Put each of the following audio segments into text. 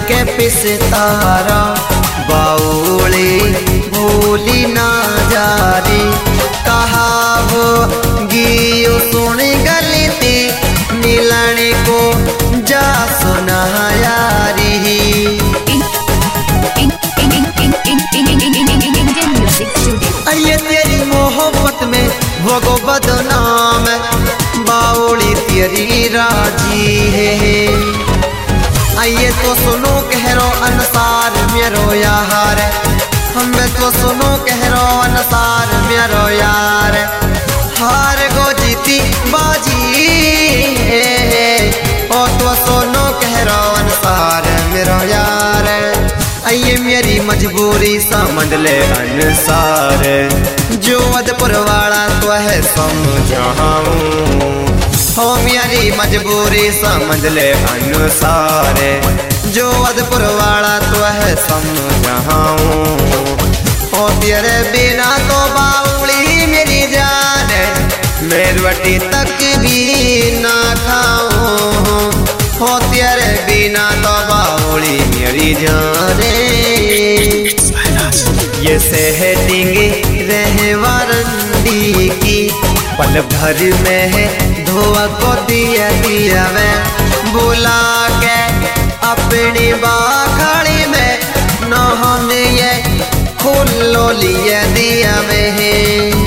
के पिसतारा बाउली भूली ना जारी कहा वो गियो सुन गलती मिलने को जा सुना यारी ये तेरी मोहब्बत में भोगो बदनाम बाउली तेरी राजी है आइए तो सुनो कहरो अनुसार मेरो यार हमें तो सुनो कहरो अनुसार मेरो यार हार गो जीती बाजी ओ तो सुनो कहरो अनुसार मेरो यार आइए मेरी मजबूरी समझ ले अनुसार जो अदपुर वाला तो है समझाऊं हो मेरी मजबूरी समझ ले अनुसार जो अदपुर वाला तो है समझाऊं हो तेरे बिना तो बाउली मेरी जान मेरी रोटी तक भी ना खाऊं हो तेरे बिना तो बाउली मेरी जान ये सेटिंग रहे वारंडी की पल भर में है धोआ को दिया मैं बुला के अपनी बाखड़ी में न हमने ये फूल लो लिया दिया मैं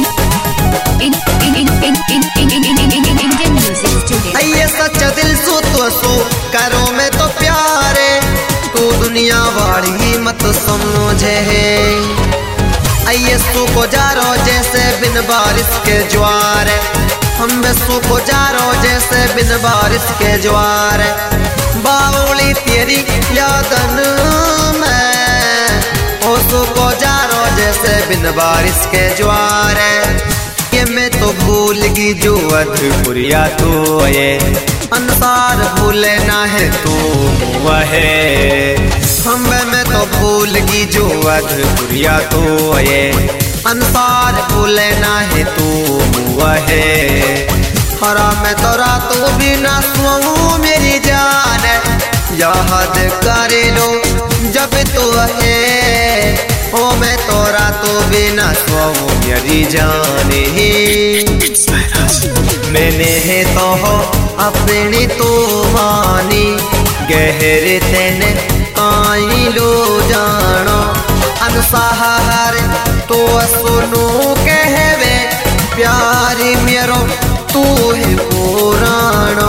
ये सच्चा दिल सो तो सो करो मैं तो प्यारे तू दुनिया वाली मत समझे आइए सो को जा रो जैसे बिन बारिश के ज्वार हम सो को जा रो जैसे बिन बारिश के ज्वार बाउली तेरी यादन में ओ सो को जा रो जैसे बिन बारिश के ज्वार ये मैं तो भूल गई जो अधपुरिया तो ये अनुसार भूले ना है तो वह हम मैं तो भूल गई जो अधपुरिया तो ये अनुसार भूले ना है तो वह हरा मैं तो रातों भी ना सोऊं मेरी जान याद कर लो जब तो है ओ मैं तो रातों भी ना सोऊं मेरी जान मैंने है तो हो अपनी तो मानी गहरे तेने आई लो जानो अनुसार तो सुनो कहवे प्यारी मेरो तू है पुराना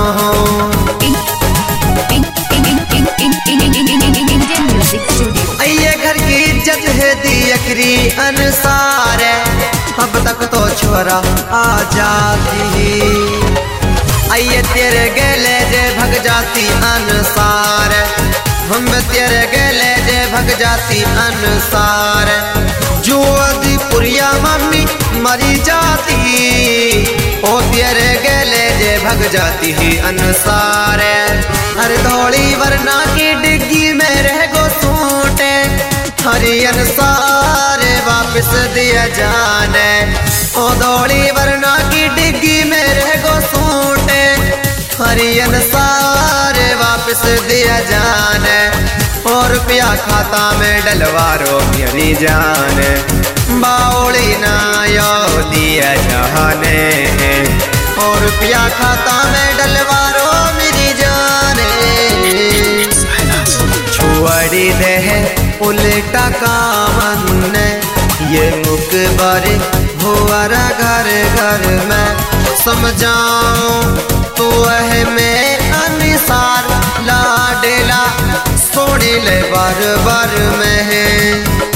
आइए घर की इज्जत है दी अखरी अनुसार अब तक तो छोरा आ जाती आइए तेरे गले जे भग जाती अनुसार हम तेरे गले जे भग जाती अनुसार जो अधपुरिया मम्मी मरी जाती ओ तेरे गले जे भग जाती ही अनुसार हर धोड़ी वरना की डिग्गी में रह गो सूटे हरी अनुसार वापस दिया जाने ओ धोड़ी वरना की डिग्गी में रह गो सूटे हरी अनुसार वापस दिया जाने और रुपया खाता में डलवारो मेरी जान बाउली ना यो दिया जाने और रुपया खाता में डलवारो मेरी जान छुआड़ी दे उल्टा कामन ये मुकबर हुआरा घर घर में समझाऊं तो है मैं अनुसार लाडेला सोने ले बार बार में है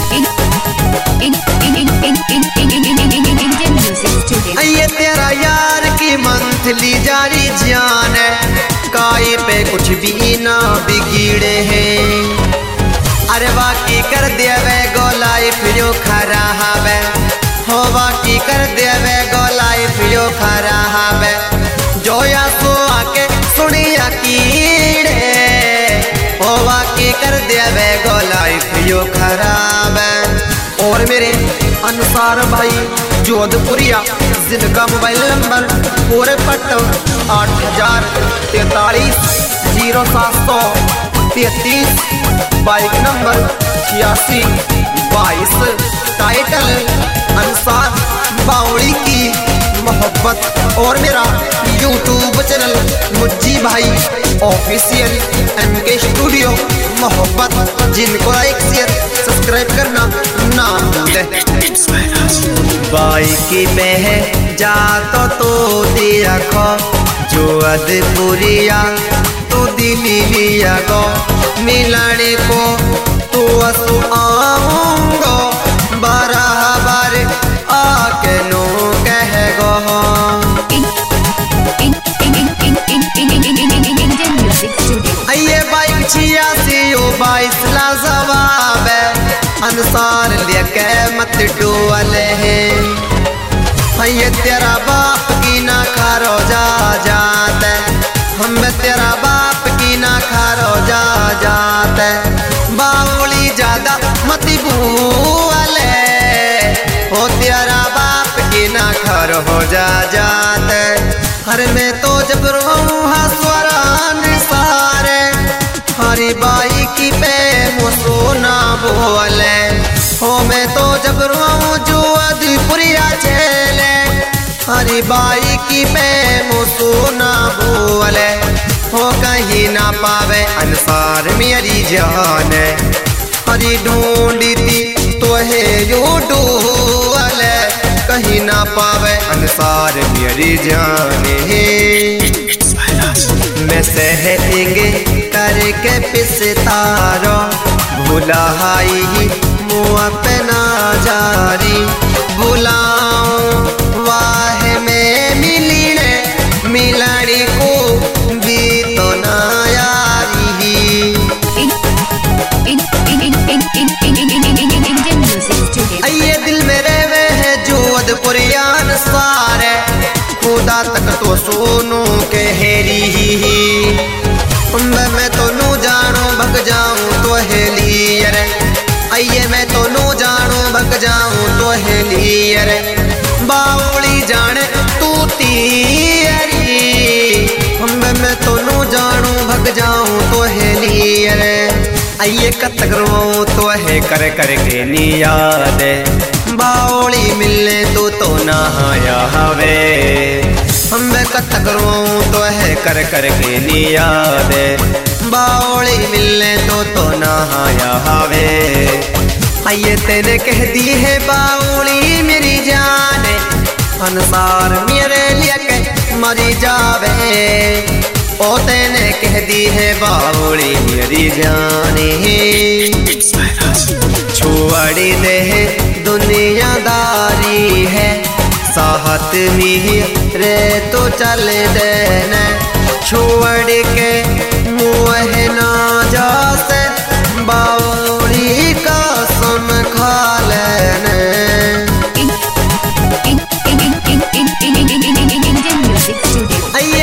ये तेरा यार की मंथली जारी जान है काई पे कुछ भी ना बिगड़े हैं अरे बाकी कर दिया वे गोलाई फिर खरा है हो बाकी कर दिया वे गोलाई फिर खरा है जो या सो आके सुनिया कीड़े हो बाकी कर दिया वे गोलाई फिर खराब है और मेरे अनुसार भाई जोधपुरिया जिनका मोबाइल नंबर पूरे पट्टो 8043 0700 33 बाइक नंबर 8622 टाइटल अंसार बावड़ी की मोहब्बत और मेरा यूट्यूब चैनल मुज्जी भाई ऑफिशियल MK स्टूडियो मोहब्बत, जिनको लाइक शेयर सब्सक्राइब करना ना भूले। बाइक पे है जा तो दिया खो जो अदपुरिया तो दिली लिया गो मिलाने को तो असु आऊंगो बराबर आके नो कह गो। आइए बाइक 8622 ला जवाब है अंसार लेके मत डोले हैं। ये तेरा बाप की ना खारो जा जाते, हम तेरा बाप की ना खारो जा जाते। बावली ज्यादा मत भूले हो तेरा बाप की ना खारो हो जा जाते। हर में तो जबरू हसवरान सारे हरी बाई की पे सोना बोले हो मैं तो जबरू जो अदपुरिया चले हरी बाई की पे सोना बोले हो कहीं ना पावे अंसार मेरी जान हरी ढूंढी थी तो है यू डूले कहीं ना पावे अंसार मेरी जान मैं सहेंगे करके पिसतारो भुलाई मुआ पे ना जारी बुलाऊं वाह में मिलने मिलड़ी को भी तो ना यारी। आइए दिल मेरे वे है जो अदपुरियान सारे खुदा तक तो सोनू के हेरी मैं तो नू जानो भग जाऊं तो हेली रे। आइए मैं तो नू जानो भग जाऊं तो हेली रे। बावली जाने तू तीरी मैं तो नू जानो भग जाऊं तो हेली रे। आइए कत करो तो है कर के नियाद बावली मिलने तो नहाया हवे हम कत करूँ तो है कर के नियाद बावली मिलने तो नहाया हवे। आइए तेने कह दी है बावली मेरी जान अंसार मेरे लिए के मरी जावे ओ तेने कह दी है बावली मेरी जान छोड़ी दे दुनियादारी है साहत में रे तो चल देने छोड़ के मुँह ना जा